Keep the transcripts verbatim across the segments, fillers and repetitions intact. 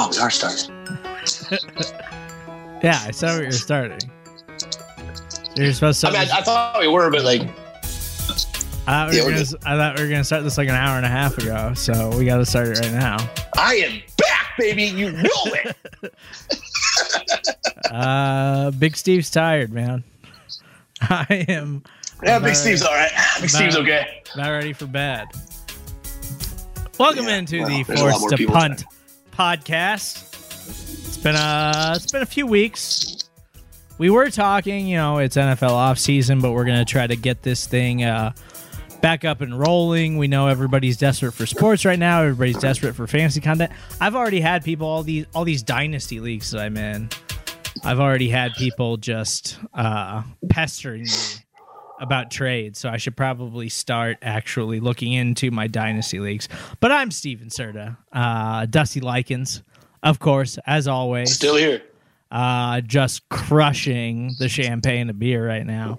Oh, we are starting. Yeah, I saw what you're starting. You're supposed to. I mean, I, I thought we were, but like, I thought, we yeah, were we're gonna, I thought we were gonna start this like an hour and a half ago, so we got to start it right now. I am back, baby. You know it. uh, Big Steve's tired, man. I am. Yeah, Big Steve's all right. Big Steve's okay. Not ready for bed. Welcome Yeah, into well, the there's a lot Forced more to people Punt podcast. It's been a it's been a few weeks. We were talking, you know, it's N F L off season, but we're gonna try to get this thing uh, back up and rolling. We know everybody's desperate for sports right now. Everybody's desperate for fantasy content. I've already had people all these all these dynasty leagues that I'm in. I've already had people just uh, pestering me about trades, so I should probably start actually looking into my dynasty leagues. But I'm Steven Serta, uh, Dusty Likens, of course, as always. Still here. Uh, just crushing the champagne and beer right now.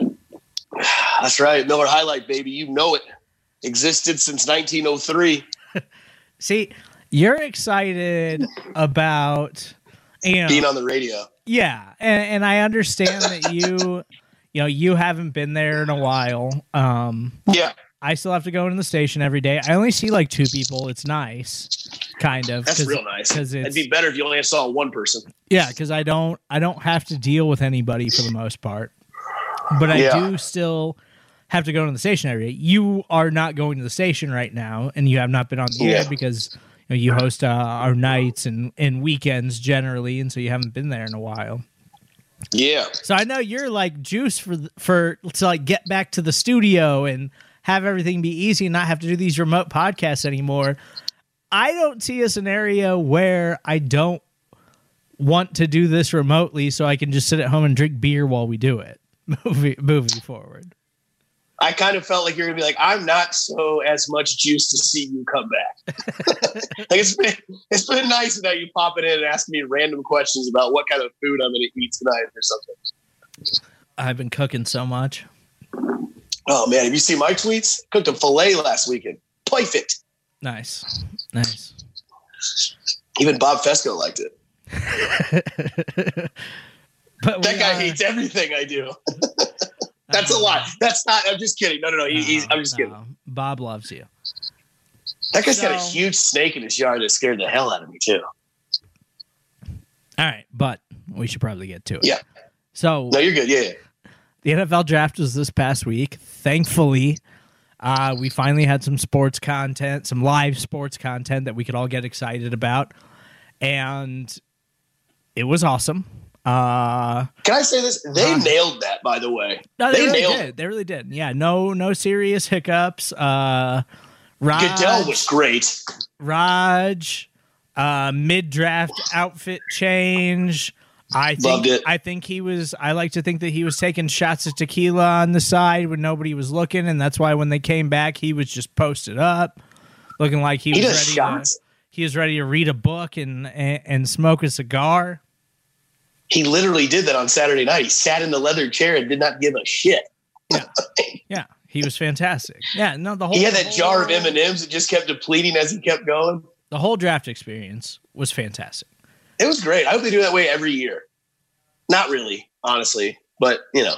That's right. Miller High Life, baby. You know it. Existed since nineteen oh three. See, you're excited about you know, being on the radio. Yeah, and, and I understand that you, you know, you haven't been there in a while. Um, Yeah. I still have to go into the station every day. I only see like two people. It's nice, kind of. That's real nice. Because It'd be better if you only saw one person. Yeah, because I don't, I don't have to deal with anybody for the most part. But I Yeah. do still have to go to the station every day. You are not going to the station right now, and you have not been on the Yeah. air because you know, you host uh, our nights and, and weekends generally, and so you haven't been there in a while. Yeah. So I know you're like juice for for to like get back to the studio and have everything be easy and not have to do these remote podcasts anymore. I don't see a scenario where I don't want to do this remotely so I can just sit at home and drink beer while we do it moving, moving forward. I kind of felt like you're going to be like, I'm not so as much juice to see you come back. Like it's been, it's been nice that you popping in and asking me random questions about what kind of food I'm going to eat tonight or something. I've been cooking so much. Oh, man. Have you seen my tweets? Cooked a filet last weekend. Perfect. Nice. Nice. Even Bob Fesco liked it. But that guy are... hates everything I do. That's a lie. That's not. I'm just kidding. No, no, no. He, no he's, I'm just no. kidding. Bob loves you. That guy's so... got a huge snake in his yard that scared the hell out of me, too. All right. But we should probably get to it. Yeah. So. No, you're good. Yeah. yeah. The N F L draft was this past week. Thankfully, uh, we finally had some sports content, some live sports content that we could all get excited about. And it was awesome. Uh, Can I say this? They uh, nailed that, by the way. No, they, they really nailed did. it. They really did. Yeah, no no serious hiccups. Uh, Raj, Goodell was great. Raj, uh, mid-draft outfit change. I think, Loved it. I think he was. I like to think that he was taking shots of tequila on the side when nobody was looking, and that's why when they came back, he was just posted up, looking like he, He was does ready. shots. To, he was ready to read a book and, and and smoke a cigar. He literally did that on Saturday night. He sat in the leather chair and did not give a shit. Yeah, yeah, he was fantastic. Yeah, no, the whole He had the that whole, jar of M and M's that just kept depleting as he kept going. The whole draft experience was fantastic. It was great. I hope they do that way every year. Not really, honestly, but you know.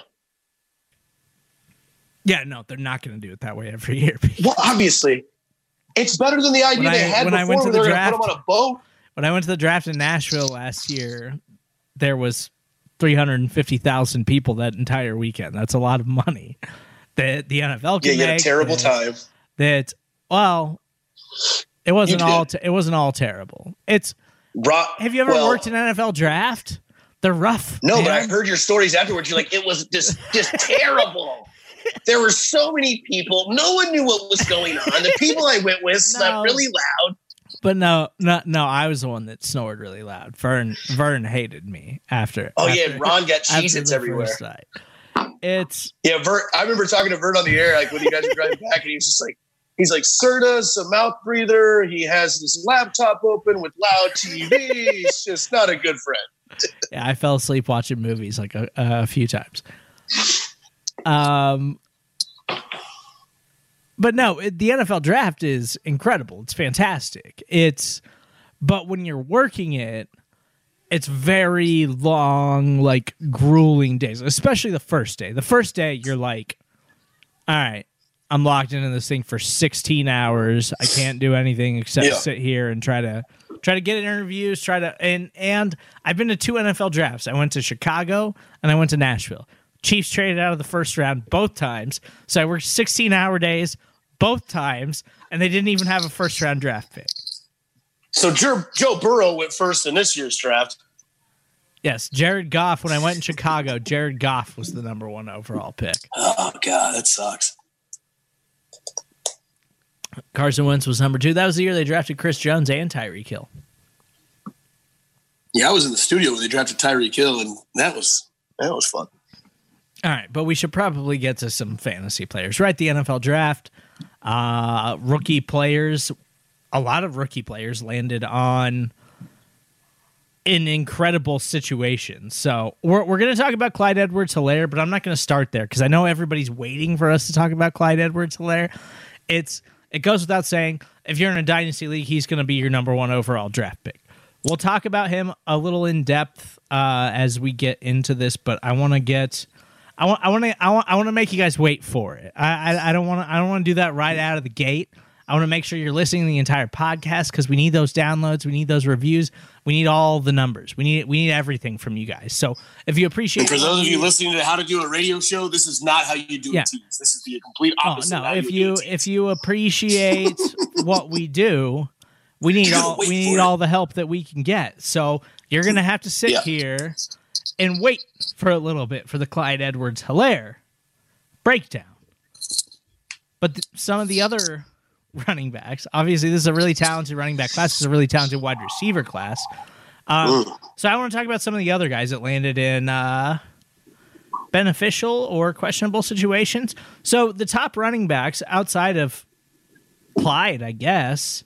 Yeah, no, they're not going to do it that way every year. Well, obviously, it's better than the idea When they I- had when I before went to where the they were draft- going to put him on a boat. When I went to the draft in Nashville last year, there was three hundred fifty thousand people that entire weekend. That's a lot of money that the N F L can Yeah, you had a make, terrible that, time. That, well, it wasn't You all did. te- it wasn't all terrible. It's Ro- have you ever well, worked in an N F L draft? They're rough. No, man. but I heard your stories afterwards. You're like, it was just just terrible. There were so many people. No one knew what was going on. The people I went with slept No. really loud. But no, no, no. I was the one that snored really loud. Vern, Vern hated me after. Oh, after, yeah, Ron got after Cheez-Its the everywhere. first night. It's Yeah, Vert, I remember talking to Vert on the air, like when you guys were driving back, and he was just like, he's like, Serta's a mouth breather. He has this laptop open with loud T V. He's just not a good friend. yeah. I fell asleep watching movies like a, a few times. Um, but no, it, the N F L draft is incredible. It's fantastic. It's But when you're working it, it's very long, like grueling days, especially the first day. The first day, you're like, all right, I'm locked into this thing for sixteen hours. I can't do anything except yeah. sit here and try to try to get interviews, try to and and I've been to two N F L drafts. I went to Chicago and I went to Nashville. Chiefs traded out of the first round both times. So I worked sixteen hour days both times, and they didn't even have a first round draft pick. So Joe, Joe Burrow went first in this year's draft. Yes, Jared Goff. When I went in Chicago, Jared Goff was the number one overall pick. Oh, God, that sucks. Carson Wentz was number two. That was the year they drafted Chris Jones and Tyreek Hill. Yeah, I was in the studio when they drafted Tyreek Hill, and that was that was fun. All right, but we should probably get to some fantasy players, right? The N F L draft, uh, rookie players. A lot of rookie players landed on in incredible situations. So we're we're going to talk about Clyde Edwards-Helaire, but I'm not going to start there because I know everybody's waiting for us to talk about Clyde Edwards-Helaire. It's it goes without saying, if you're in a dynasty league, he's going to be your number one overall draft pick. We'll talk about him a little in depth uh, as we get into this, but I want to get. I want, I want to, I want, I want to make you guys wait for it. I, I, I don't want to, I don't want to do that right out of the gate. I want to make sure you're listening to the entire podcast because we need those downloads, we need those reviews, we need all the numbers, we need, we need everything from you guys. So if you appreciate, and for those of you listening to how to do a radio show, this is not how you do yeah. teams. This is the complete opposite. Oh, no, if you, you if you appreciate what we do, we need all, we need it. all the help that we can get. So you're gonna have to sit yeah. here and wait for a little bit for the Clyde Edwards-Helaire breakdown. But th- some of the other running backs, obviously this is a really talented running back class. This is a really talented wide receiver class. Um, so I want to talk about some of the other guys that landed in uh, beneficial or questionable situations. So the top running backs outside of Clyde, I guess,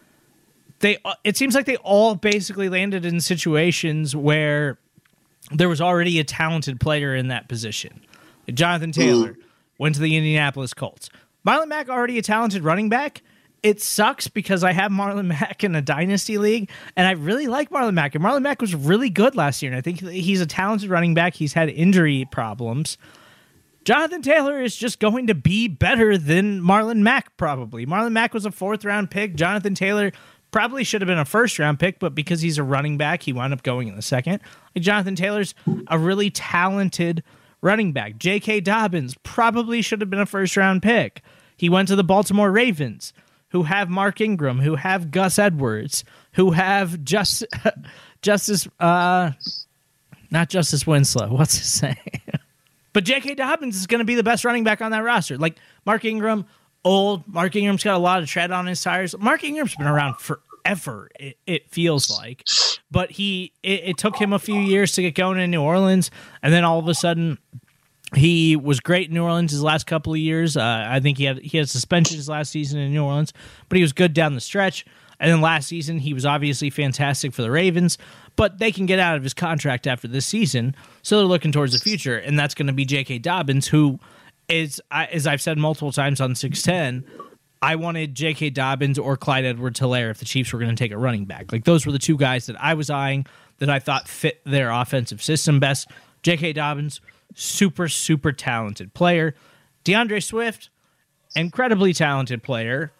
they it seems like they all basically landed in situations where there was already a talented player in that position. Jonathan Taylor Ooh. went to the Indianapolis Colts. Marlon Mack, already a talented running back. It sucks because I have Marlon Mack in a dynasty league, and I really like Marlon Mack. And Marlon Mack was really good last year, and I think he's a talented running back. He's had injury problems. Jonathan Taylor is just going to be better than Marlon Mack, probably. Marlon Mack was a fourth-round pick. Jonathan Taylor probably should have been a first-round pick, but because he's a running back, he wound up going in the second. Like Jonathan Taylor's a really talented running back. J K. Dobbins probably should have been a first-round pick. He went to the Baltimore Ravens, who have Mark Ingram, who have Gus Edwards, who have Just, Justice, uh, not Justice Winslow. What's his name? But J K. Dobbins is going to be the best running back on that roster. Like Mark Ingram, old. Mark Ingram's got a lot of tread on his tires. Mark Ingram's been around forever, it, it feels like. But he, it, it took him a few years to get going in New Orleans, and then all of a sudden, he was great in New Orleans his last couple of years. Uh, I think he had he had suspensions last season in New Orleans, but he was good down the stretch. And then last season, he was obviously fantastic for the Ravens, but they can get out of his contract after this season, so they're looking towards the future, and that's going to be J K. Dobbins, who is, as I've said multiple times on six ten, I wanted J K. Dobbins or Clyde Edwards-Helaire if the Chiefs were going to take a running back. Like those were the two guys that I was eyeing that I thought fit their offensive system best. J K. Dobbins, super, super talented player. DeAndre Swift, incredibly talented player.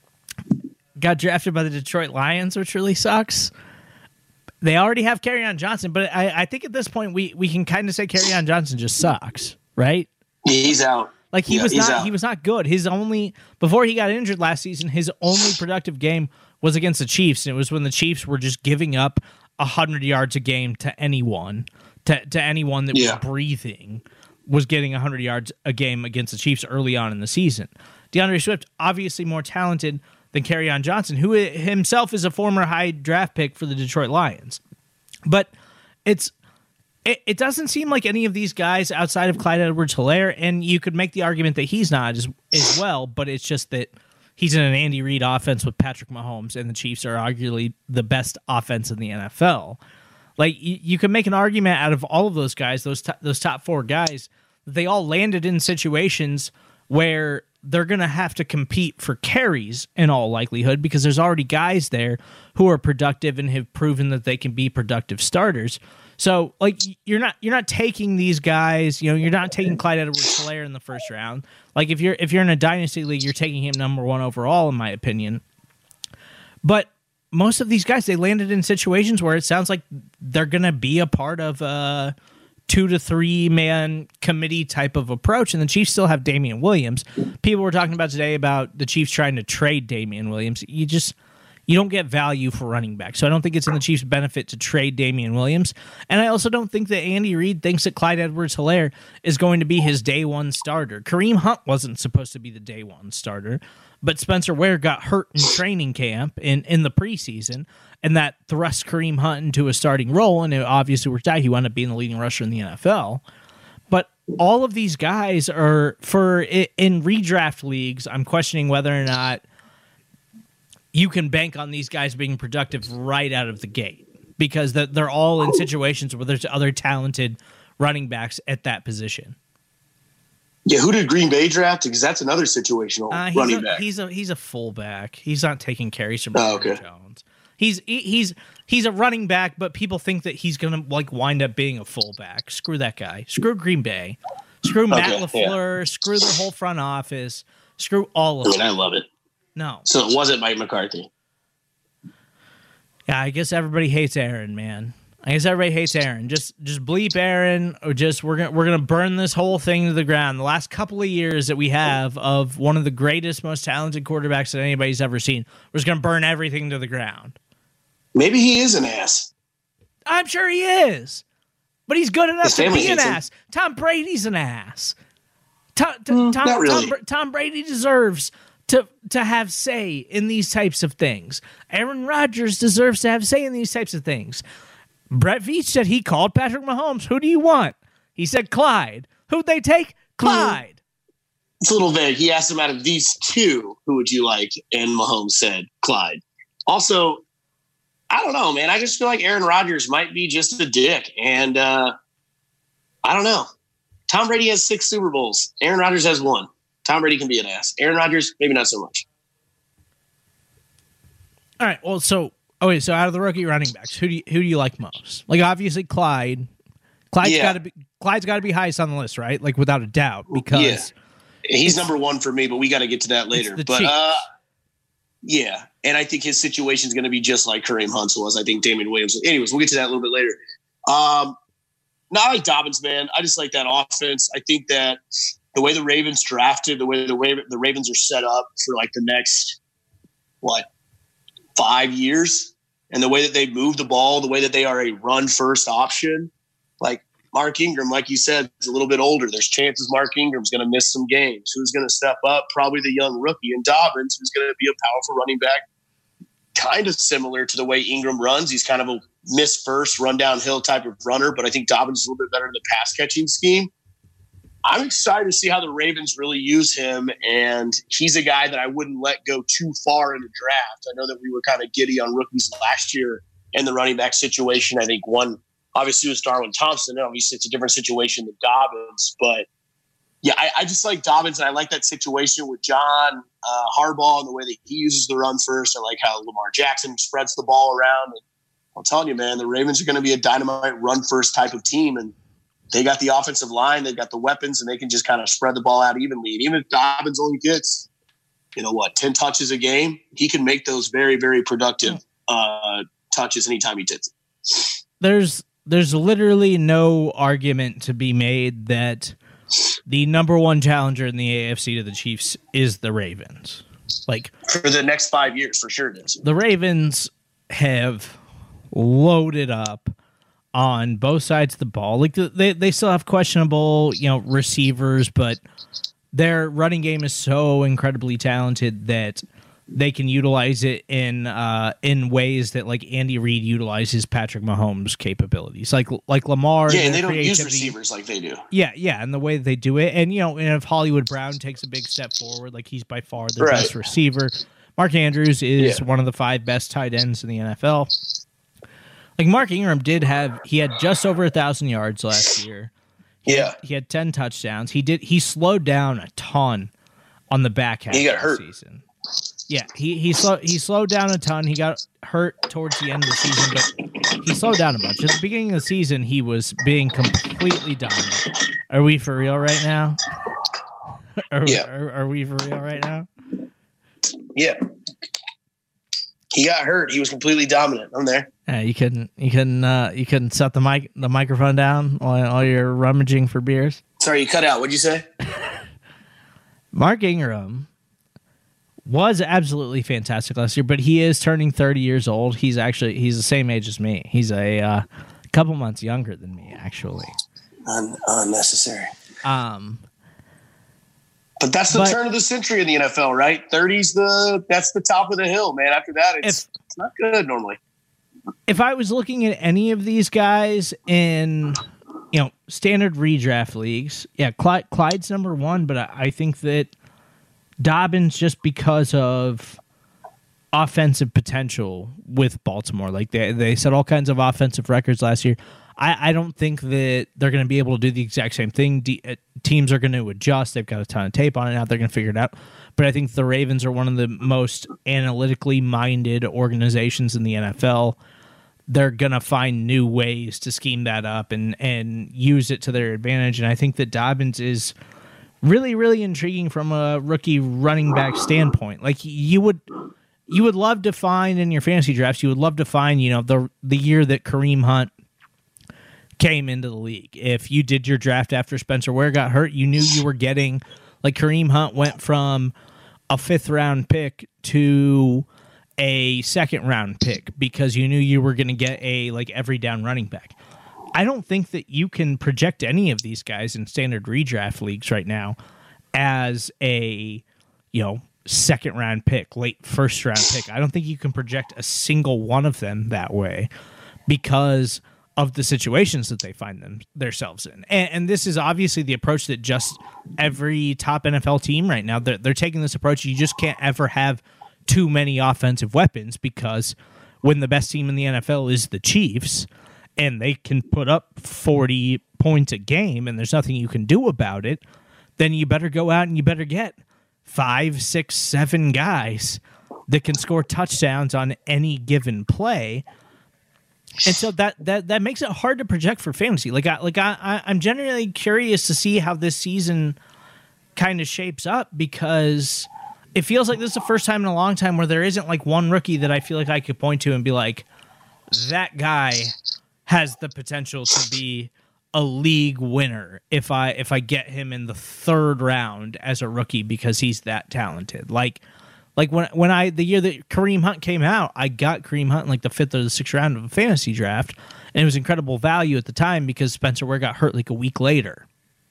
Got drafted by the Detroit Lions, which really sucks. They already have Kerryon Johnson, but I, I think at this point we, we can kind of say Kerryon Johnson just sucks, right? He's out. Like he yeah, was not out. he was not good. His only before he got injured last season, his only productive game was against the Chiefs, and it was when the Chiefs were just giving up a hundred yards a game to anyone. To, to anyone that yeah. was breathing was getting one hundred yards a game against the Chiefs early on in the season. DeAndre Swift, obviously more talented than Kerryon Johnson, who himself is a former high draft pick for the Detroit Lions. But it's it, it doesn't seem like any of these guys outside of Clyde Edwards-Helaire, and you could make the argument that he's not as, as well, but it's just that he's in an Andy Reid offense with Patrick Mahomes, and the Chiefs are arguably the best offense in the N F L. Like, you, you can make an argument out of all of those guys, those to, those top four guys, they all landed in situations where they're going to have to compete for carries in all likelihood because there's already guys there who are productive and have proven that they can be productive starters. So, like, you're not you're not taking these guys, you know, you're not taking Clyde Edwards-Helaire in the first round. Like, if you're if you're in a dynasty league, you're taking him number one overall, in my opinion. But most of these guys, they landed in situations where it sounds like they're going to be a part of a two to three man committee type of approach, and the Chiefs still have Damian Williams. People were talking about today about the Chiefs trying to trade Damian Williams. You just you don't get value for running back, so I don't think it's in the Chiefs' benefit to trade Damian Williams. And I also don't think that Andy Reid thinks that Clyde Edwards-Helaire is going to be his day one starter. Kareem Hunt wasn't supposed to be the day one starter, but Spencer Ware got hurt in training camp in, in the preseason, and that thrust Kareem Hunt into a starting role, and it obviously worked out. He wound up being the leading rusher in the N F L. But all of these guys are, for in redraft leagues, I'm questioning whether or not you can bank on these guys being productive right out of the gate, because they're all in situations where there's other talented running backs at that position. Yeah, who did Green Bay draft? Because that's another situational uh, he's running a, back. He's a he's a fullback. He's not taking carries from oh, okay. Jones. He's he, he's he's a running back, but people think that he's gonna like wind up being a fullback. Screw that guy. Screw Green Bay. Screw Matt okay, LaFleur. Yeah. Screw the whole front office. Screw all of I mean, them. I love it. No. So it wasn't Mike McCarthy. Yeah, I guess everybody hates Aaron, man. I guess everybody hates Aaron. Just just bleep Aaron, or just we're gonna we're gonna burn this whole thing to the ground. The last couple of years that we have of one of the greatest, most talented quarterbacks that anybody's ever seen, we're just gonna burn everything to the ground. Maybe he is an ass. I'm sure he is, but he's good enough His to family be an hates him. ass. Tom Brady's an ass. Tom, Tom, Mm, Tom, not really. Tom, Tom Brady deserves to to have say in these types of things. Aaron Rodgers deserves to have say in these types of things. Brett Veach said he called Patrick Mahomes. Who do you want? He said Clyde. Who'd they take? Clyde. It's a little vague. He asked him, out of these two, who would you like? And Mahomes said Clyde. Also, I don't know, man. I just feel like Aaron Rodgers might be just a dick. And uh, I don't know. Tom Brady has six Super Bowls. Aaron Rodgers has one. Tom Brady can be an ass. Aaron Rodgers, maybe not so much. All right. Well, so okay. So out of the rookie running backs, who do you, who do you like most? Like obviously Clyde. Clyde's Yeah. got to be Clyde's got to be highest on the list, right? Like without a doubt, because Yeah. He's number one for me, but we got to get to that later. the But Chiefs. uh, yeah, and I think his situation is going to be just like Kareem Hunt's was. I think Damian Williams. Anyways, we'll get to that a little bit later. Um, no, I like Dobbins, man. I just like that offense. I think that the way the Ravens drafted, the way the way the Ravens are set up for like the next what five years, and the way that they move the ball, the way that they are a run first option, like. Mark Ingram, like you said, is a little bit older. There's chances Mark Ingram's going to miss some games. Who's going to step up? Probably the young rookie. And Dobbins, who's going to be a powerful running back, kind of similar to the way Ingram runs. He's kind of a miss first, run downhill type of runner, but I think Dobbins is a little bit better in the pass catching scheme. I'm excited to see how the Ravens really use him, and he's a guy that I wouldn't let go too far in the draft. I know that we were kind of giddy on rookies last year in the running back situation. I think one – obviously, it was Darwin Thompson. Obviously, it's a different situation than Dobbins. But, yeah, I, I just like Dobbins, and I like that situation with John uh, Harbaugh and the way that he uses the run first. I like how Lamar Jackson spreads the ball around. And I'm telling you, man, the Ravens are going to be a dynamite run-first type of team, and they got the offensive line, they've got the weapons, and they can just kind of spread the ball out evenly. And even if Dobbins only gets, you know what, ten touches a game, he can make those very, very productive uh, touches anytime he takes it. There's there's literally no argument to be made that the number one challenger in the A F C to the Chiefs is the Ravens. Like for the next five years, for sure it is. The Ravens have loaded up on both sides of the ball. Like they they still have questionable, you know, receivers, but their running game is so incredibly talented that they can utilize it in uh, in ways that like Andy Reid utilizes Patrick Mahomes' capabilities, like like Lamar. Yeah, and they don't use receivers like they do. Yeah, yeah, and the way that they do it, and you know, and if Hollywood Brown takes a big step forward, like he's by far the Right. best receiver. Mark Andrews is Yeah. one of the five best tight ends in the N F L. Like Mark Ingram did have, he had just over a thousand yards last year. He Yeah. had, he had ten touchdowns. He did. He slowed down a ton on the back half he got of hurt. the season. Yeah, he he slowed he slowed down a ton. He got hurt towards the end of the season, but he slowed down a bunch. At the beginning of the season, he was being completely dominant. Are we for real right now? Are, yeah. Are, are we for real right now? Yeah. He got hurt. He was completely dominant. I'm there. Yeah, you couldn't you couldn't uh, you couldn't set the mic the microphone down while, while you're rummaging for beers. Sorry, you cut out. What'd you say? Mark Ingram was absolutely fantastic last year, but he is turning thirty years old. He's actually he's the same age as me. He's a uh, couple months younger than me, actually. Un- unnecessary. Um, but that's the but, turn of the century in the N F L, right? thirty's the that's the top of the hill, man. After that, it's, if, it's not good normally. If I was looking at any of these guys in, you know, standard redraft leagues, yeah, Clyde, Clyde's number one, but I, I think that Dobbins, just because of offensive potential with Baltimore, like they they set all kinds of offensive records last year. I, I don't think that they're going to be able to do the exact same thing. De- uh, teams are going to adjust. They've got a ton of tape on it now. They're going to figure it out. But I think the Ravens are one of the most analytically minded organizations in the N F L. They're going to find new ways to scheme that up and, and use it to their advantage. And I think that Dobbins is really, really intriguing from a rookie running back standpoint. Like you would, you would love to find in your fantasy drafts, you would love to find, you know, the the year that Kareem Hunt came into the league. If you did your draft after Spencer Ware got hurt, you knew you were getting, like Kareem Hunt went from a fifth round pick to a second round pick because you knew you were going to get a like every down running back. I don't think that you can project any of these guys in standard redraft leagues right now as a, you know, second round pick, late first round pick. I don't think you can project a single one of them that way because of the situations that they find them themselves in. And, and this is obviously the approach that just every top N F L team right now, they're, they're taking this approach. You just can't ever have too many offensive weapons because when the best team in the N F L is the Chiefs, and they can put up forty points a game and there's nothing you can do about it, then you better go out and you better get five, six, seven guys that can score touchdowns on any given play. And so that that that makes it hard to project for fantasy. Like I like I I'm generally curious to see how this season kind of shapes up because it feels like this is the first time in a long time where there isn't like one rookie that I feel like I could point to and be like, that guy has the potential to be a league winner if I if I get him in the third round as a rookie because he's that talented. Like like when when I the year that Kareem Hunt came out, I got Kareem Hunt in like the fifth or the sixth round of a fantasy draft, and it was incredible value at the time because Spencer Ware got hurt like a week later.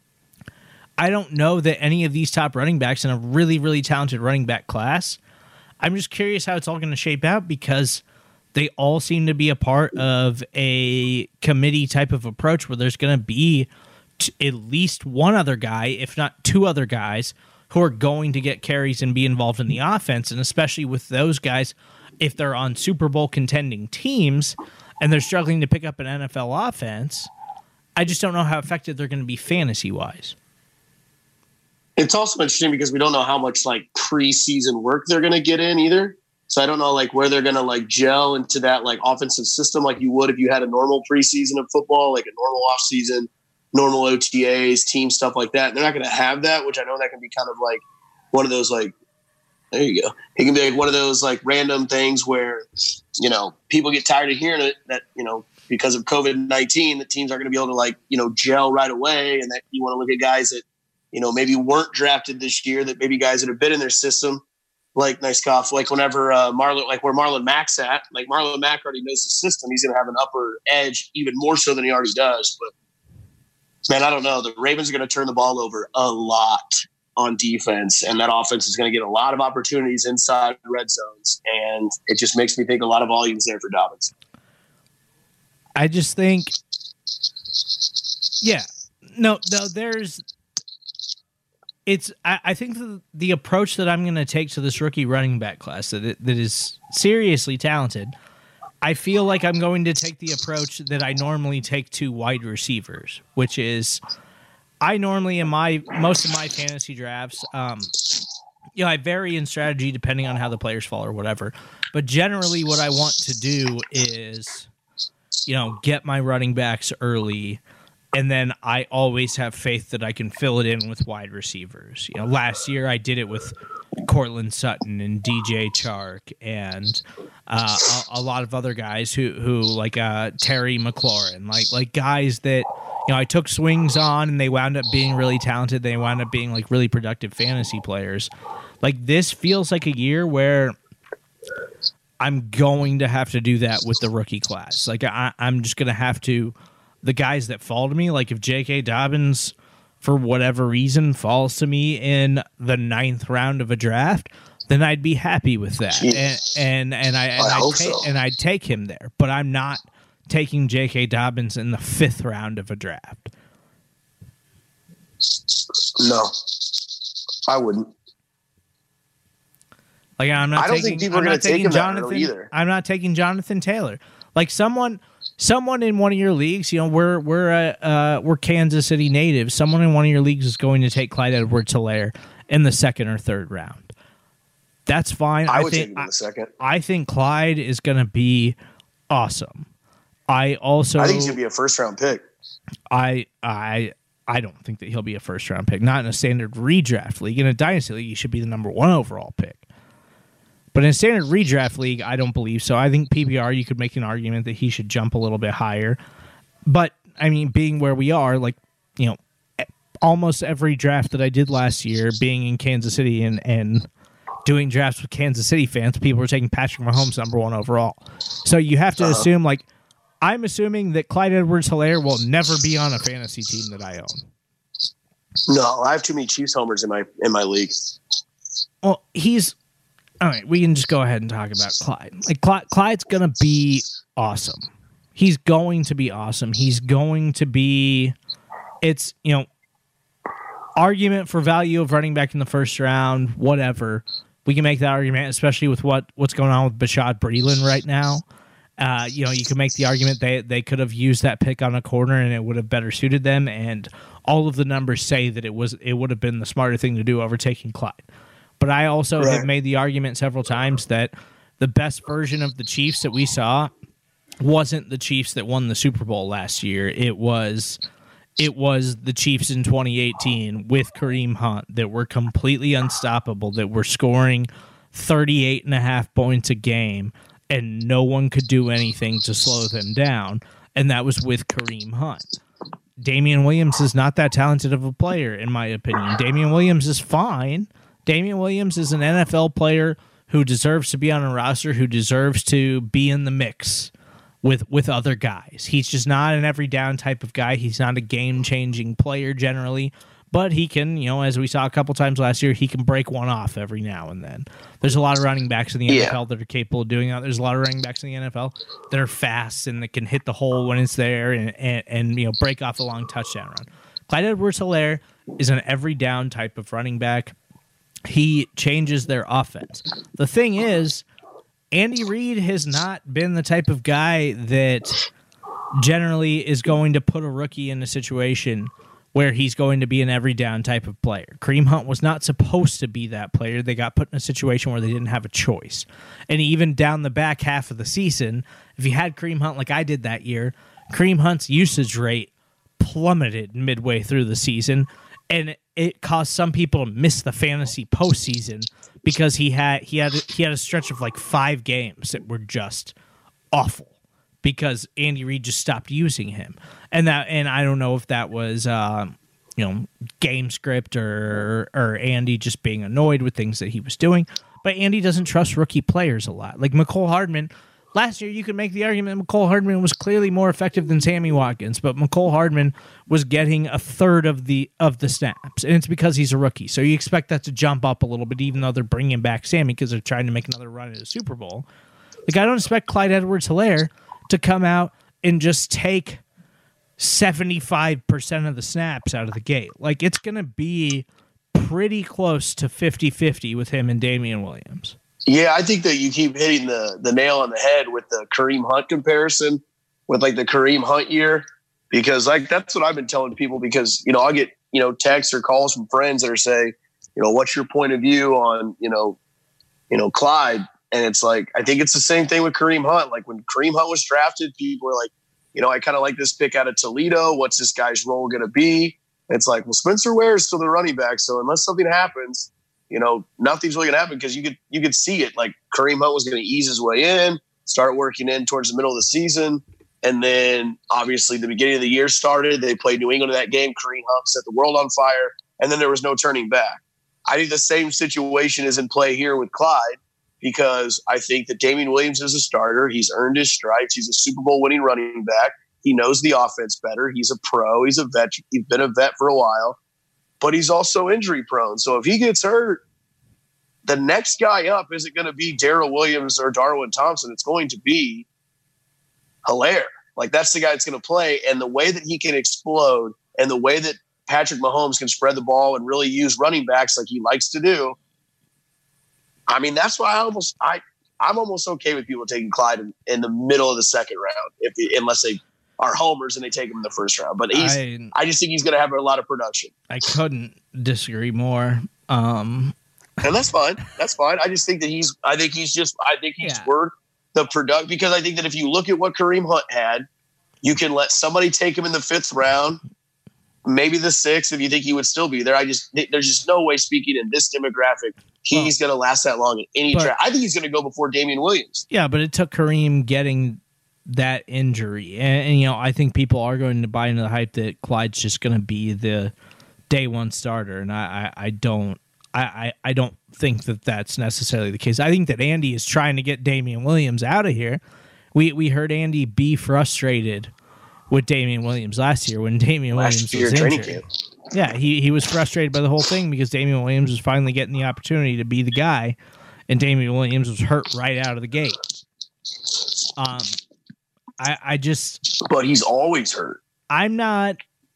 I don't know that any of these top running backs in a really, really talented running back class, I'm just curious how it's all going to shape out because they all seem to be a part of a committee type of approach where there's going to be t- at least one other guy, if not two other guys, who are going to get carries and be involved in the offense. And especially with those guys, if they're on Super Bowl contending teams and they're struggling to pick up an N F L offense, I just don't know how effective they're going to be fantasy-wise. It's also interesting because we don't know how much like preseason work they're going to get in either. So I don't know like where they're going to like gel into that like offensive system like you would if you had a normal preseason of football, like a normal off season, normal O T As, team stuff like that. They're not going to have that, which I know that can be kind of like one of those like, there you go. It can be like one of those like random things where, you know, people get tired of hearing it that, you know, because of COVID nineteen, that teams aren't going to be able to like, you know, gel right away. And that you want to look at guys that, you know, maybe weren't drafted this year, that maybe guys that have been in their system. Like nice cough, like whenever uh, Marlon, like where Marlon Mack's at, like Marlon Mack already knows the system. He's going to have an upper edge even more so than he already does. But man, I don't know. The Ravens are going to turn the ball over a lot on defense, and that offense is going to get a lot of opportunities inside red zones. And it just makes me think a lot of volumes there for Dobbins. I just think, yeah, no, no, there's. It's. I, I think the, the approach that I'm going to take to this rookie running back class that it, that is seriously talented, I feel like I'm going to take the approach that I normally take to wide receivers, which is I normally in my most of my fantasy drafts, um, you know, I vary in strategy depending on how the players fall or whatever. But generally what I want to do is, you know, get my running backs early, and then I always have faith that I can fill it in with wide receivers. You know, last year I did it with Cortland Sutton and D J Chark and uh, a, a lot of other guys who, who like uh, Terry McLaurin, like like guys that, you know, I took swings on and they wound up being really talented. They wound up being like really productive fantasy players. Like this feels like a year where I'm going to have to do that with the rookie class. Like I, I'm just going to have to, the guys that fall to me, like if J K. Dobbins, for whatever reason, falls to me in the ninth round of a draft, then I'd be happy with that. And, and and I and I I hope ta- so. and I'd take him there. But I'm not taking J K. Dobbins in the fifth round of a draft. No, I wouldn't. Like I'm not I don't taking, think people I'm are going not to take taking him that Jonathan early either. I'm not taking Jonathan Taylor. Like someone someone in one of your leagues, you know, we're we're uh, uh we're Kansas City natives. Someone in one of your leagues is going to take Clyde Edwards-Helaire in the second or third round. That's fine. I, I would think take him in the second. I, I think Clyde is going to be awesome. I also I think he's going to be a first round pick. I I I don't think that he'll be a first round pick. Not in a standard redraft league. In a dynasty league, he should be the number one overall pick. But in a standard redraft league, I don't believe so. I think P P R, you could make an argument that he should jump a little bit higher. But, I mean, being where we are, like, you know, almost every draft that I did last year, being in Kansas City and, and doing drafts with Kansas City fans, people were taking Patrick Mahomes number one overall. So you have to uh-huh. assume, like, I'm assuming that Clyde Edwards-Helaire will never be on a fantasy team that I own. No, I have too many Chiefs homers in my in my league. Well, he's... All right, we can just go ahead and talk about Clyde. Like Clyde, Clyde's going to be awesome. He's going to be awesome. He's going to be, it's, you know, argument for value of running back in the first round, whatever. We can make that argument, especially with what, what's going on with Bashad Breeland right now. Uh, you know, you can make the argument they, they could have used that pick on a corner and it would have better suited them. And all of the numbers say that it was it would have been the smarter thing to do over taking Clyde. But I also right. have made the argument several times that the best version of the Chiefs that we saw wasn't the Chiefs that won the Super Bowl last year. It was it was the Chiefs in twenty eighteen with Kareem Hunt that were completely unstoppable, that were scoring thirty-eight and a half points a game, and no one could do anything to slow them down, and that was with Kareem Hunt. Damian Williams is not that talented of a player, in my opinion. Damian Williams is fine. Damian Williams is an N F L player who deserves to be on a roster, who deserves to be in the mix with with other guys. He's just not an every down type of guy. He's not a game-changing player generally, but he can, you know, as we saw a couple times last year, he can break one off every now and then. There's a lot of running backs in the yeah. N F L that are capable of doing that. There's a lot of running backs in the N F L that are fast and that can hit the hole when it's there and, and, and you know, break off a long touchdown run. Clyde Edwards-Helaire is an every down type of running back. He changes their offense. The thing is, Andy Reid has not been the type of guy that generally is going to put a rookie in a situation where he's going to be an every down type of player. Kareem Hunt was not supposed to be that player. They got put in a situation where they didn't have a choice. And even down the back half of the season, if you had Kareem Hunt like I did that year, Kareem Hunt's usage rate plummeted midway through the season, and it caused some people to miss the fantasy postseason because he had he had he had a stretch of like five games that were just awful because Andy Reid just stopped using him, and that and I don't know if that was uh, you know game script or or Andy just being annoyed with things that he was doing, but Andy doesn't trust rookie players a lot. Like Mecole Hardman. Last year, you could make the argument that Mecole Hardman was clearly more effective than Sammy Watkins, but Mecole Hardman was getting a third of the of the snaps, and it's because he's a rookie. So you expect that to jump up a little bit, even though they're bringing back Sammy because they're trying to make another run at the Super Bowl. Like I don't expect Clyde Edwards-Helaire to come out and just take seventy-five percent of the snaps out of the gate. Like it's going to be pretty close to fifty-fifty with him and Damian Williams. Yeah, I think that you keep hitting the, the nail on the head with the Kareem Hunt comparison with like the Kareem Hunt year, because like that's what I've been telling people because, you know, I'll get, you know, texts or calls from friends that are saying, you know, what's your point of view on, you know, you know, Clyde? And it's like, I think it's the same thing with Kareem Hunt. Like when Kareem Hunt was drafted, people were like, you know, I kind of like this pick out of Toledo. What's this guy's role going to be? It's like, well, Spencer Ware is still the running back. So unless something happens, you know, nothing's really going to happen because you could, you could see it. Like Kareem Hunt was going to ease his way in, start working in towards the middle of the season. And then obviously the beginning of the year started. They played New England in that game. Kareem Hunt set the world on fire. And then there was no turning back. I think the same situation is in play here with Clyde because I think that Damien Williams is a starter. He's earned his stripes. He's a Super Bowl winning running back. He knows the offense better. He's a pro. He's a vet. He's been a vet for a while. But he's also injury prone. So if he gets hurt, the next guy up isn't going to be Darrell Williams or Darwin Thompson. It's going to be Hilaire. Like that's the guy that's going to play. And the way that he can explode and the way that Patrick Mahomes can spread the ball and really use running backs like he likes to do. I mean, that's why I almost I I'm almost okay with people taking Clyde in, in the middle of the second round, if unless they are homers and they take him in the first round. But he's I, I just think he's going to have a lot of production. I couldn't disagree more. Um, and that's fine. That's fine. I just think that he's. I think he's just. I think he's yeah. worth the product because I think that if you look at what Kareem Hunt had, you can let somebody take him in the fifth round. Maybe the sixth, if you think he would still be there. I just there's just no way, speaking in this demographic, he's oh. going to last that long in any draft. I think he's going to go before Damien Williams. Yeah, but it took Kareem getting that injury, and, and you know I think people are going to buy into the hype that Clyde's just going to be the day one starter, and I I, I don't I, I I don't think that that's necessarily the case. I think that Andy is trying to get Damien Williams out of here. We we heard Andy be frustrated with Damien Williams last year when Damien last Williams was injured. Camp. Yeah, he, he was frustrated by the whole thing because Damien Williams was finally getting the opportunity to be the guy, and Damien Williams was hurt right out of the gate. Um, I I just... But he's always hurt. I'm not...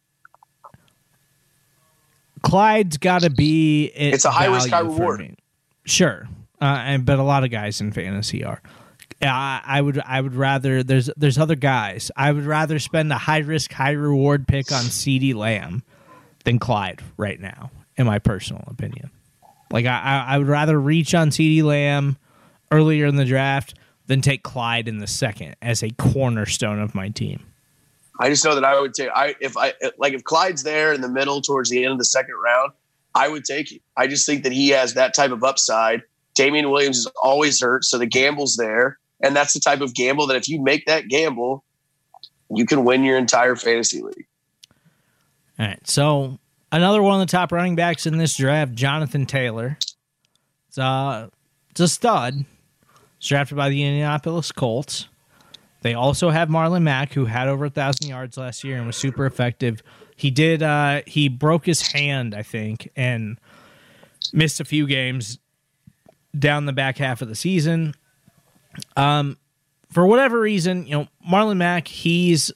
Clyde's got to be... It's a high-risk, high-reward. Sure, uh, and but a lot of guys in fantasy are. I, I would I would rather there's there's other guys. I would rather spend a high risk, high reward pick on CeeDee Lamb than Clyde right now, in my personal opinion. Like I, I would rather reach on CeeDee Lamb earlier in the draft than take Clyde in the second as a cornerstone of my team. I just know that I would take I if I like if Clyde's there in the middle towards the end of the second round, I would take him. I just think that he has that type of upside. Damien Williams is always hurt, so the gamble's there. And that's the type of gamble that if you make that gamble, you can win your entire fantasy league. All right. So another one of the top running backs in this draft, Jonathan Taylor. It's, uh, it's a stud. It's drafted by the Indianapolis Colts. They also have Marlon Mack, who had over a thousand yards last year and was super effective. He did. Uh, he broke his hand, I think, and missed a few games down the back half of the season. Um, for whatever reason, you know, Marlon Mack, he's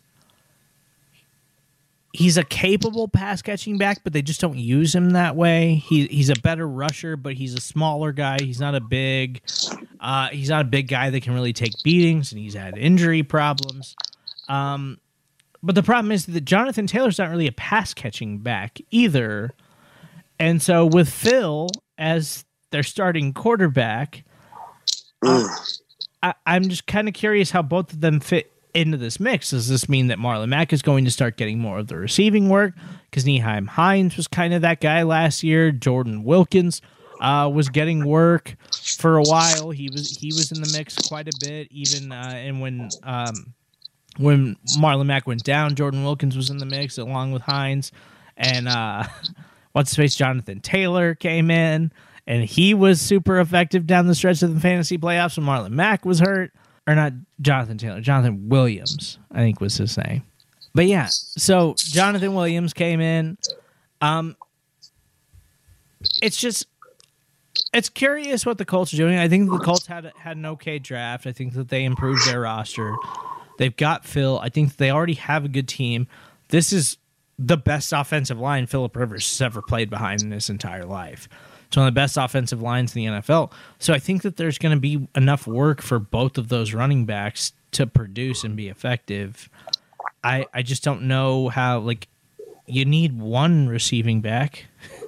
he's a capable pass catching back, but they just don't use him that way. He he's a better rusher, but he's a smaller guy. He's not a big, uh, he's not a big guy that can really take beatings, and he's had injury problems. Um, but the problem is that Jonathan Taylor's not really a pass catching back either, and so with Phil as their starting quarterback. Uh, I, I'm just kind of curious how both of them fit into this mix. Does this mean that Marlon Mack is going to start getting more of the receiving work? Because Nyheim Hines was kind of that guy last year. Jordan Wilkins uh, was getting work for a while. He was he was in the mix quite a bit. Even uh, and when um, when Marlon Mack went down, Jordan Wilkins was in the mix along with Hines. And uh, what's his face? Jonathan Taylor came in. And he was super effective down the stretch of the fantasy playoffs when Marlon Mack was hurt. Or not Jonathan Taylor, Jonathan Williams, I think was his name. But yeah, so Jonathan Williams came in. Um, it's just, it's curious what the Colts are doing. I think the Colts had had an okay draft. I think that they improved their roster. They've got Phil. I think they already have a good team. This is the best offensive line Phillip Rivers has ever played behind in his entire life. It's one of the best offensive lines in the N F L. So I think that there's going to be enough work for both of those running backs to produce and be effective. I I just don't know how, like, you need one receiving back.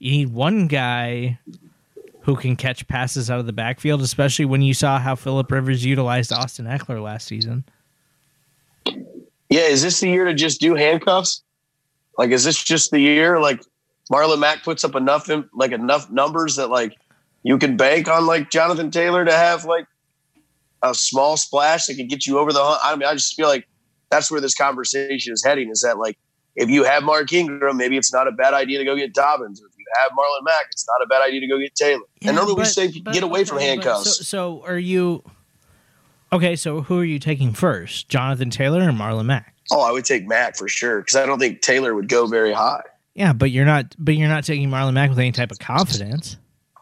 You need one guy who can catch passes out of the backfield, especially when you saw how Phillip Rivers utilized Austin Eckler last season. Yeah, is this the year to just do handcuffs? Like, is this just the year? Like, Marlon Mack puts up enough, like enough numbers that like you can bank on like Jonathan Taylor to have like a small splash that can get you over the hump. I mean, I just feel like that's where this conversation is heading. Is that like if you have Mark Ingram, maybe it's not a bad idea to go get Dobbins. Or if you have Marlon Mack, it's not a bad idea to go get Taylor. Yeah, and normally but, we say but, get away okay, from handcuffs. So, so are you okay? So who are you taking first, Jonathan Taylor or Marlon Mack? Oh, I would take Mack for sure because I don't think Taylor would go very high. Yeah, but you're not. But you're not taking Marlon Mack with any type of confidence.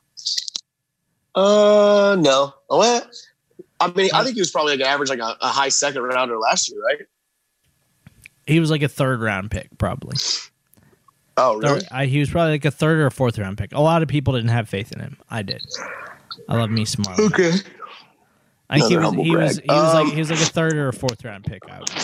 Uh, no. Well, I mean, I think he was probably like an average, like a, a high second rounder last year, right? He was like a third round pick, probably. Oh, really? Third, I, he was probably like a third or a fourth round pick. A lot of people didn't have faith in him. I did. I love me some Marlon. Okay. I think he was. He was. He was um, like. He was like a third or a fourth round pick. I would.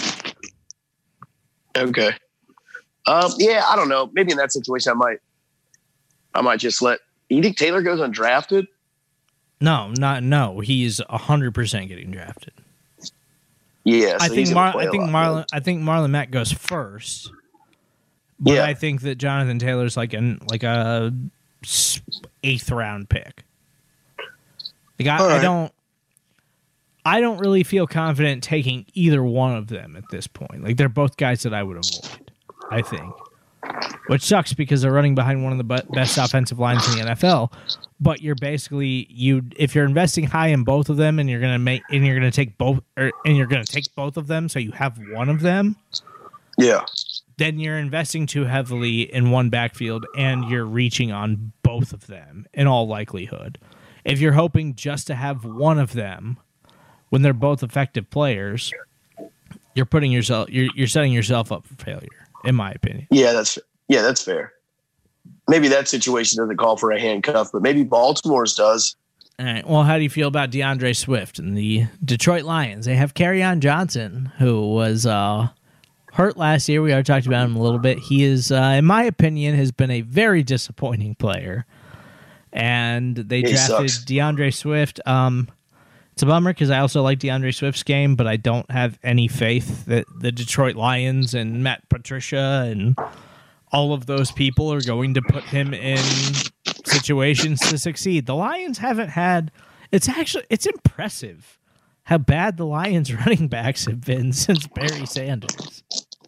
Okay. Um, yeah, I don't know. Maybe in that situation, I might, I might just let. You think Taylor goes undrafted? No, not no. He's a hundred percent getting drafted. Yeah, so I think. Mar- I think lot, Marlon. right? I think Marlon Mack goes first. But Yeah. I think that Jonathan Taylor's like an like a eighth round pick. Like I, right. I don't. I don't really feel confident taking either one of them at this point. Like they're both guys that I would avoid. I think, which sucks because they're running behind one of the best offensive lines in the N F L. But you're basically you if you're investing high in both of them, and you're gonna make and you're gonna take both, or, and you're gonna take both of them, so you have one of them. Yeah. Then you're investing too heavily in one backfield, and you're reaching on both of them in all likelihood. If you're hoping just to have one of them, when they're both effective players, you're putting yourself you're you're setting yourself up for failure. In my opinion. Yeah, that's yeah, that's fair. Maybe that situation doesn't call for a handcuff, but maybe Baltimore's does. All right. Well, how do you feel about DeAndre Swift and the Detroit Lions? They have Kerryon Johnson, who was uh, hurt last year. We already talked about him a little bit. He is, uh, in my opinion, has been a very disappointing player. And they He drafted sucks. DeAndre Swift. Um, it's a bummer because I also like DeAndre Swift's game, but I don't have any faith that the Detroit Lions and Matt Patricia and all of those people are going to put him in situations to succeed. The Lions haven't had. It's actually it's impressive how bad the Lions running backs have been since Barry Sanders.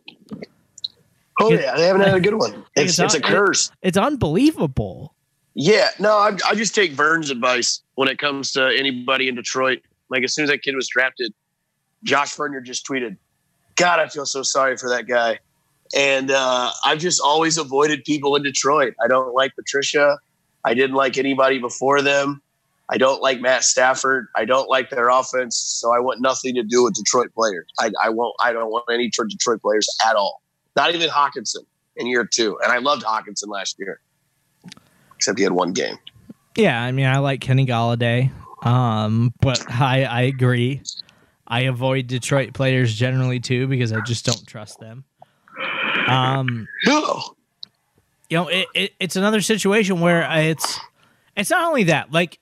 Oh yeah, they haven't had a good one. It's it's, un- a curse. It, it's unbelievable. Yeah, no, I, I just take Vern's advice when it comes to anybody in Detroit. Like as soon as that kid was drafted, Josh Vernier just tweeted, "God, I feel so sorry for that guy." And uh, I've just always avoided people in Detroit. I don't like Patricia. I didn't like anybody before them. I don't like Matt Stafford. I don't like their offense. So I want nothing to do with Detroit players. I, I won't. I don't want any Detroit players at all. Not even Hawkinson in year two. And I loved Hawkinson last year, except he had one game. Yeah, I mean, I like Kenny Galladay, um, but I, I agree. I avoid Detroit players generally too because I just don't trust them. Um, No. you know, it, it, it's another situation where it's it's not only that. Like,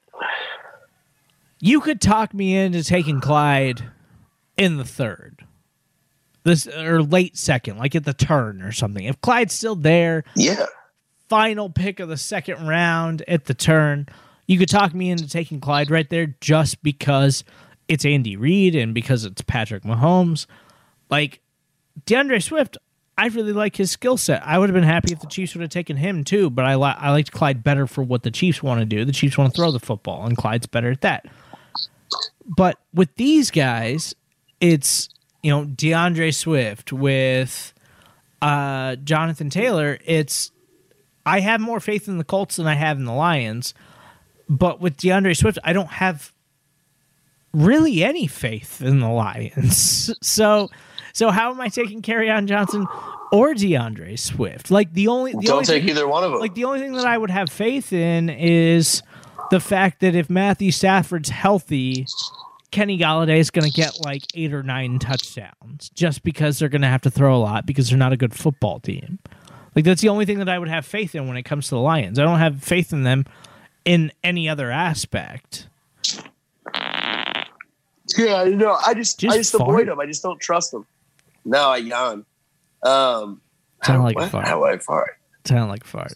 you could talk me into taking Clyde in the third, this or late second, like at the turn or something. If Clyde's still there, Yeah. final pick of the second round at the turn, you could talk me into taking Clyde right there just because it's Andy Reid and because it's Patrick Mahomes. Like, DeAndre Swift, I really like his skill set. I would have been happy if the Chiefs would have taken him too, but I, li- I liked Clyde better for what the Chiefs want to do. The Chiefs want to throw the football, and Clyde's better at that. But with these guys, it's, you know, DeAndre Swift with uh, Jonathan Taylor. It's, I have more faith in the Colts than I have in the Lions. But with DeAndre Swift, I don't have really any faith in the Lions. So, so how am I taking Kerryon Johnson or DeAndre Swift? Like the only the Don't only take thing, either one of them. like the only thing that I would have faith in is the fact that if Matthew Stafford's healthy, Kenny Galladay is going to get like eight or nine touchdowns just because they're going to have to throw a lot because they're not a good football team. Like, that's the only thing that I would have faith in when it comes to the Lions. I don't have faith in them in any other aspect. Yeah, I know. I just, just I just avoid them. I just don't trust them. No, I yawn. Um, Sound like what? a fart. How do I fart? Sound like a fart.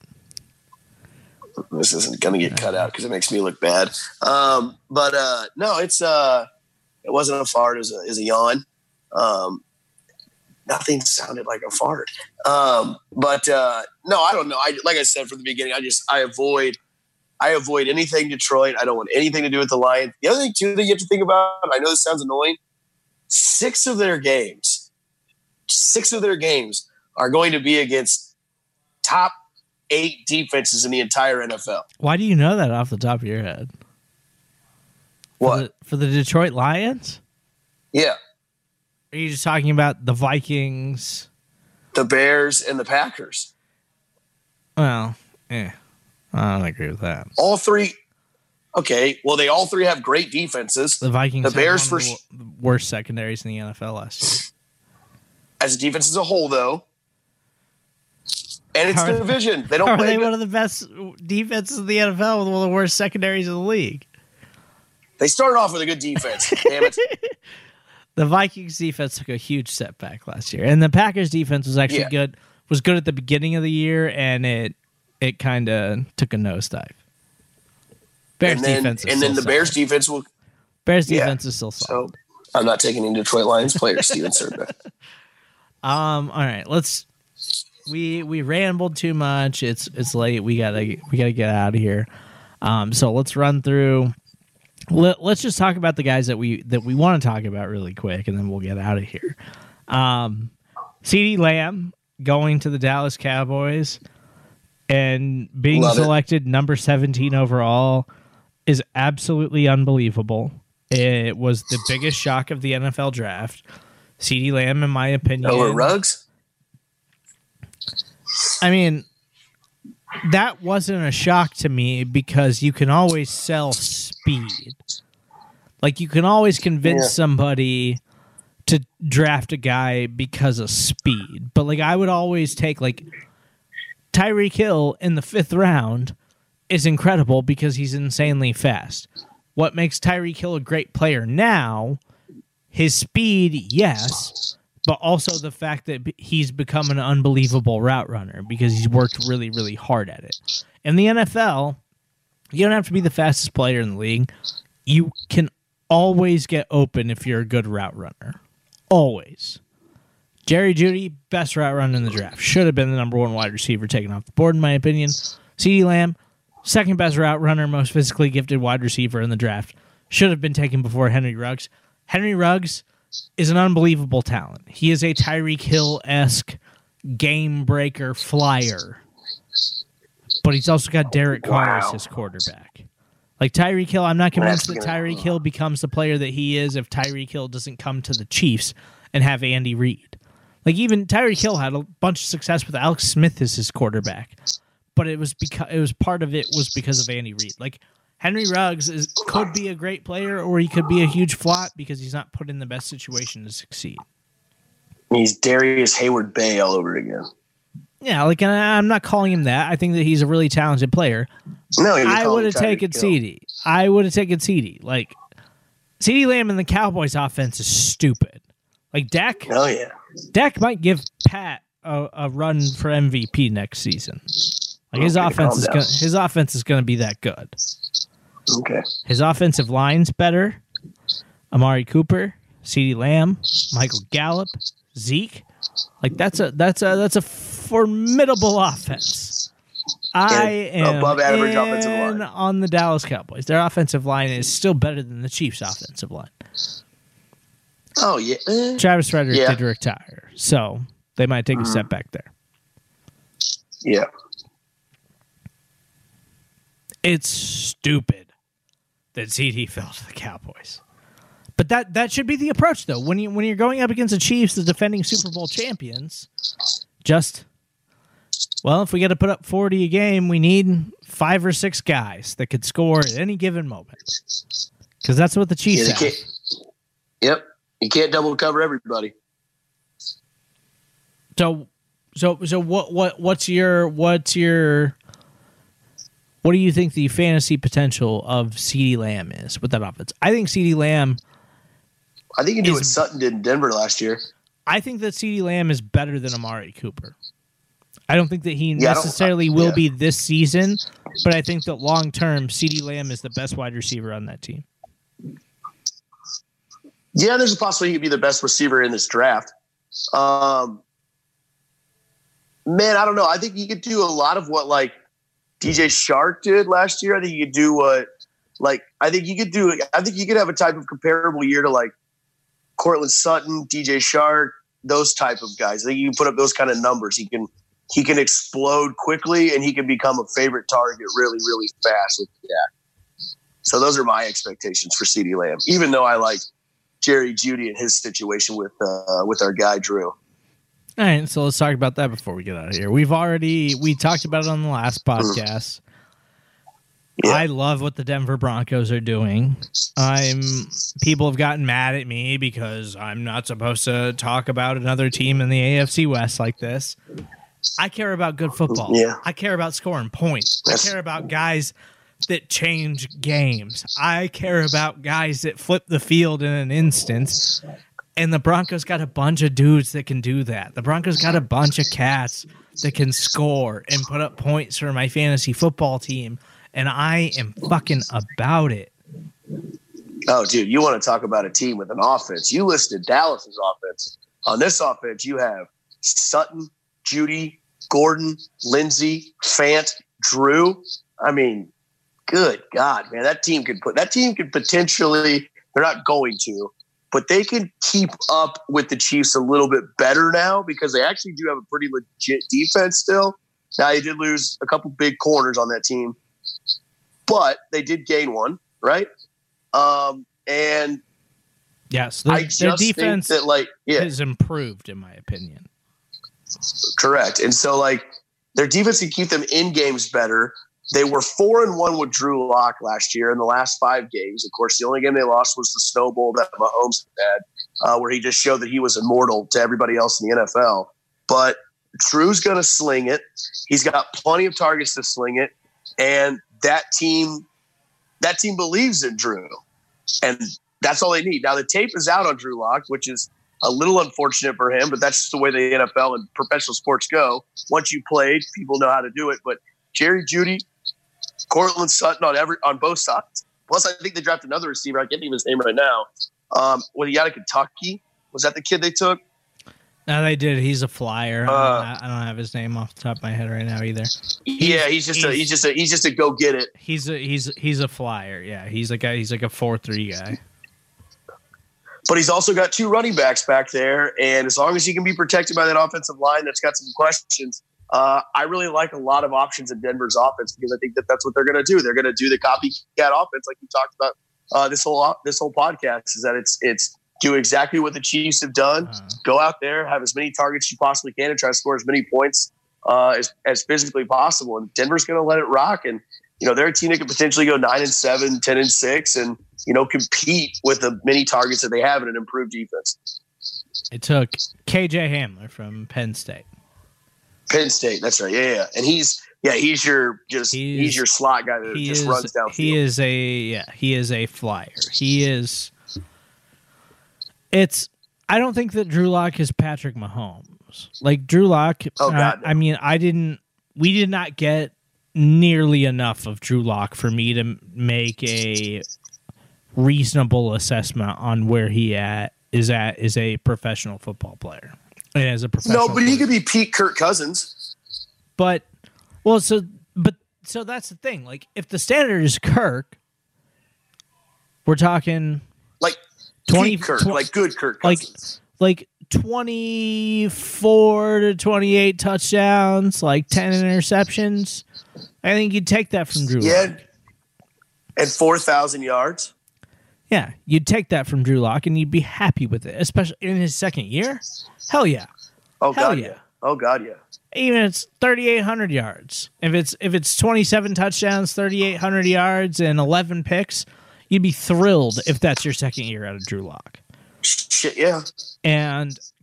This isn't going to get cut out because it makes me look bad. Um, but uh, no, it's uh, it wasn't a fart. It was a, it was a yawn. Um, nothing sounded like a fart. Um, but uh, no, I don't know. I like I said from the beginning, I just I avoid I avoid anything Detroit. I don't want anything to do with the Lions. The other thing too that you have to think about, I know this sounds annoying. Six of their games, six of their games are going to be against top eight defenses in the entire N F L. Why do you know that off the top of your head? What? For the, for the Detroit Lions? Yeah. Are you just talking about the Vikings? The Bears and the Packers. Well, yeah. I don't agree with that. All three. Okay, well, they all three have great defenses. The Vikings the Bears for for the worst secondaries in the N F L last year. As a defense as a whole, though. And it's the division. They don't Are play they good. one of the best defenses in the N F L with one of the worst secondaries in the league? They started off with a good defense. Damn it. The Vikings defense took a huge setback last year, and the Packers defense was actually Yeah. good. Was good at the beginning of the year, and it it kind of took a nosedive. Bears and then, defense, is and then still the Bears solid. defense will. Bears yeah. defense is still solid. So I'm not taking any Detroit Lions player, Steven Serga. Um. All right. Let's. We we rambled too much. It's it's late. We gotta we gotta get out of here. Um. So let's run through. Let, let's just talk about the guys that we that we want to talk about really quick, and then we'll get out of here. Um. CeeDee Lamb going to the Dallas Cowboys and being Love it. selected number seventeen overall is absolutely unbelievable. It was the biggest shock of the N F L draft. CeeDee Lamb, in my opinion, Over Ruggs? I mean, that wasn't a shock to me because you can always sell speed. Like, you can always convince Yeah. somebody to draft a guy because of speed. But, like, I would always take, like, Tyreek Hill in the fifth round is incredible because he's insanely fast. What makes Tyreek Hill a great player now, his speed, yes, but also the fact that he's become an unbelievable route runner because he's worked really, really hard at it. In the N F L, you don't have to be the fastest player in the league. You can always get open if you're a good route runner. Always. Jerry Jeudy, best route runner in the draft. Should have been the number one wide receiver taken off the board, in my opinion. CeeDee Lamb, second best route runner, most physically gifted wide receiver in the draft. Should have been taken before Henry Ruggs. Henry Ruggs is an unbelievable talent. He is a Tyreek Hill-esque game breaker flyer. But he's also got Derek Carr Wow. as his quarterback. Like Tyreek Hill, I'm not convinced that That's Tyreek gonna- Hill becomes the player that he is if Tyreek Hill doesn't come to the Chiefs and have Andy Reid. Like, even Tyreek Hill had a bunch of success with Alex Smith as his quarterback. But it was because it was part of it was because of Andy Reid. Like, Henry Ruggs is, could be a great player, or he could be a huge flop because he's not put in the best situation to succeed. He's Darius Hayward Bay all over again. Yeah, like, and I'm not calling him that. I think that he's a really talented player. No, you're I calling would have Tyreek taken Hill. CeeDee. I would have taken CeeDee. Like, CeeDee Lamb in the Cowboys offense is stupid. Like, Dak, Oh yeah. Dak might give Pat a, a run for M V P next season. Like, his Okay, offense calm is down. gonna, his offense is going to be that good. Okay. His offensive line's better. Amari Cooper, CeeDee Lamb, Michael Gallup, Zeke. Like, that's a that's a that's a formidable offense. I And am above average in offensive line. on the Dallas Cowboys. Their offensive line is still better than the Chiefs' offensive line. Oh yeah. Eh. Travis Frederick Yeah. did retire, so they might take a Mhm. step back there. Yeah. It's stupid that CeeDee fell to the Cowboys. But that, that should be the approach, though. When you when you're going up against the Chiefs, the defending Super Bowl champions, just well, if we got to put up forty a game, we need five or six guys that could score at any given moment. Because that's what the Yeah, Chiefs they have. can't, yep. You can't double cover everybody. So So so what what what's your what's your what do you think the fantasy potential of CeeDee Lamb is with that offense? I think CeeDee Lamb. I think you can do what Sutton did in Denver last year. I think that CeeDee Lamb is better than Amari Cooper. I don't think that he yeah, necessarily uh, will yeah. be this season, but I think that long term, CeeDee Lamb is the best wide receiver on that team. Yeah, there's a possibility he could be the best receiver in this draft. Um, man, I don't know. I think he could do a lot of what like D J Shark did last year. I think he could do what like I think he could do. I think he could have a type of comparable year to like Cortland Sutton, D J Shark, those type of guys. I think you can put up those kind of numbers. He can he can explode quickly, and he can become a favorite target really, really fast. Yeah. So those are my expectations for CeeDee Lamb, even though I like Jerry Jeudy and his situation with uh, with our guy Drew. All right, so let's talk about that before we get out of here. We've already we talked about it on the last podcast. Yeah. I love what the Denver Broncos are doing. I'm people have gotten mad at me because I'm not supposed to talk about another team in the A F C West like this. I care about good football. Yeah. I care about scoring points. I care about guys that change games. I care about guys that flip the field in an instant. And the Broncos got a bunch of dudes that can do that. The Broncos got a bunch of cats that can score and put up points for my fantasy football team. And I am fucking about it. Oh, dude, you want to talk about a team with an offense. You listed Dallas's offense. On this offense, you have Sutton, Jeudy, Gordon, Lindsey, Fant, Drew. I mean, good God, man, that team could put that team could potentially, they're not going to, but they can keep up with the Chiefs a little bit better now because they actually do have a pretty legit defense still. Now, they did lose a couple big corners on that team, but they did gain one, right? Um, and yes, their, I just their defense think that, like, yeah, has improved, in my opinion. Correct. And so, like, their defense can keep them in games better. They were four and one with Drew Lock last year in the last five games. Of course, the only game they lost was the Snow Bowl that Mahomes had, uh, where he just showed that he was immortal to everybody else in the N F L. But Drew's going to sling it. He's got plenty of targets to sling it, and that team, that team believes in Drew, and that's all they need. Now the tape is out on Drew Lock, which is a little unfortunate for him, but that's just the way the N F L and professional sports go. Once you played, people know how to do it. But Jerry Jeudy, Cortland Sutton on every on both sides. Plus, I think they drafted another receiver. I can't think of his name right now. Um, well, he out of Kentucky. Was that the kid they took? No, they did. He's a flyer. Uh, I don't have his name off the top of my head right now either. He's, yeah, he's just he's, a he's just a he's just a go get it. He's a he's he's a flyer. Yeah, he's like a he's like a four three guy. But he's also got two running backs back there, and as long as he can be protected by that offensive line that's got some questions, uh, I really like a lot of options in Denver's offense because I think that that's what they're going to do. They're going to do the copycat offense, like we talked about uh, this whole this whole podcast. Is that it's it's do exactly what the Chiefs have done. Uh-huh. Go out there, have as many targets as you possibly can, and try to score as many points uh, as as physically possible. And Denver's going to let it rock. And you know, they're a team that could potentially go nine and seven, ten and six, and you know, compete with the many targets that they have in an improved defense. It took K J Hamler from Penn State. Penn State, that's right. Yeah, yeah. And he's yeah, he's your just he's, he's your slot guy that just is, runs downfield. He is a yeah, he is a flyer. He is. It's. I don't think that Drew Lock is Patrick Mahomes. Like Drew Lock. Oh God. I, I mean, I didn't. We did not get nearly enough of Drew Lock for me to make a reasonable assessment on where he at is at is a professional football player. And as a professional, no, but player. He could be Pete Kirk Cousins. But well, so but so that's the thing. Like, if the standard is Kirk, we're talking like twenty Pete Kirk, tw- like good Kirk Cousins. Like like twenty-four to twenty-eight touchdowns, like ten interceptions. I think you'd take that from Drew yeah. Lock. And four thousand yards. Yeah, you'd take that from Drew Lock and you'd be happy with it, especially in his second year. Hell yeah. Oh Hell God, yeah. yeah. Oh God, yeah. Even if it's thirty-eight hundred yards. If it's if it's twenty-seven touchdowns, thirty-eight hundred yards, and eleven picks, you'd be thrilled if that's your second year out of Drew Lock. Shit, yeah. And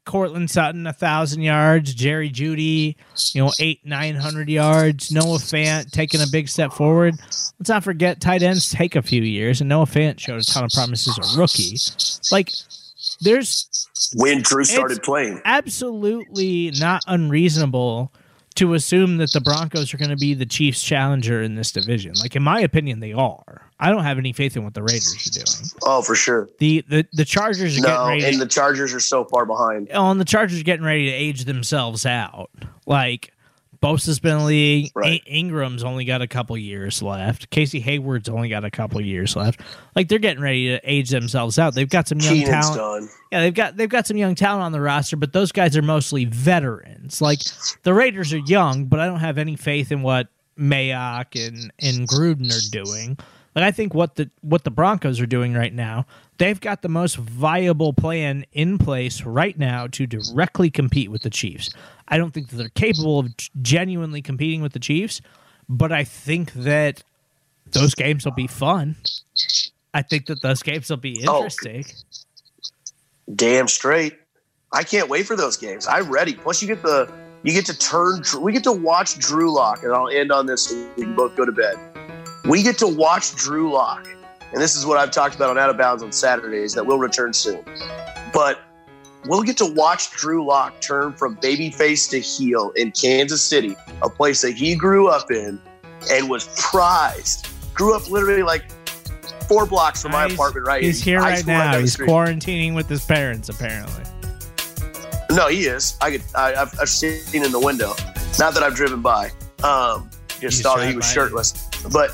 Cortland Sutton, a thousand yards. Jerry Jeudy, you know, eight, nine hundred yards. Noah Fant taking a big step forward. Let's not forget tight ends take a few years, and Noah Fant showed a ton of promise as a rookie. Like, there's when Drew started playing, absolutely not unreasonable to assume that the Broncos are going to be the Chiefs' challenger in this division. Like, in my opinion, they are. I don't have any faith in what the Raiders are doing. Oh, for sure. The the, the Chargers are no, getting ready. And to, the Chargers are so far behind. Oh, and the Chargers are getting ready to age themselves out. Like, Bosa's been in the league. Right. A- Ingram's only got a couple years left. Casey Hayward's only got a couple years left. Like, they're getting ready to age themselves out. They've got some young Keenan's talent. done. Yeah, they've got they've got some young talent on the roster, but those guys are mostly veterans. Like, the Raiders are young, but I don't have any faith in what Mayock and, and Gruden are doing. Like, I think what the what the Broncos are doing right now, they've got the most viable plan in place right now to directly compete with the Chiefs. I don't think that they're capable of genuinely competing with the Chiefs, but I think that those games will be fun. I think that those games will be interesting. Oh, damn straight. I can't wait for those games. I'm ready. Plus, you get the you get to turn. We get to watch Drew Lock, and I'll end on this so we can both go to bed. We get to watch Drew Lock, and this is what I've talked about on Out of Bounds on Saturdays that will return soon. But we'll get to watch Drew Lock turn from babyface to heel in Kansas City, a place that he grew up in and was prized. Grew up literally like four blocks from my he's, apartment right He's here high right school now. right He's street. quarantining with his parents, apparently. No, he is. I could. I, I've, I've seen in the window. Not that I've driven by. Um, just thought he was shirtless. You. But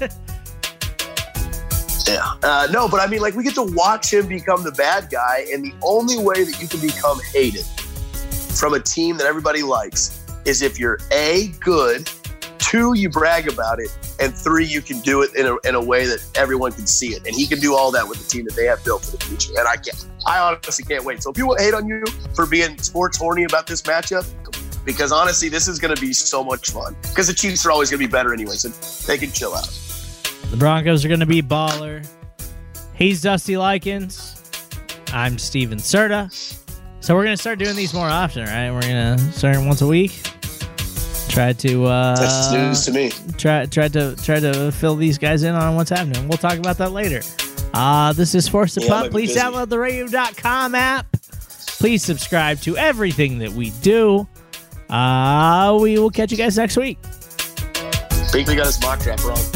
yeah, uh, no. But I mean, like, we get to watch him become the bad guy, and the only way that you can become hated from a team that everybody likes is if you're A, good, two, you brag about it, and three, you can do it in a in a way that everyone can see it. And he can do all that with the team that they have built for the future. And I can't. I honestly can't wait. So if people hate on you for being sports horny about this matchup, because honestly, this is going to be so much fun. Because the Chiefs are always going to be better anyway, so they can chill out. The Broncos are going to be baller. He's Dusty Likens. I'm Steven Serta. So we're going to start doing these more often, right? We're going to start once a week. Try to uh, That's news to me. Try try to try to fill these guys in on what's happening. We'll talk about that later. Uh, this is Force to yeah, Punt. Please download the radio dot com app. Please subscribe to everything that we do. Uh, we will catch you guys next week. Binkley got his mock draft wrong.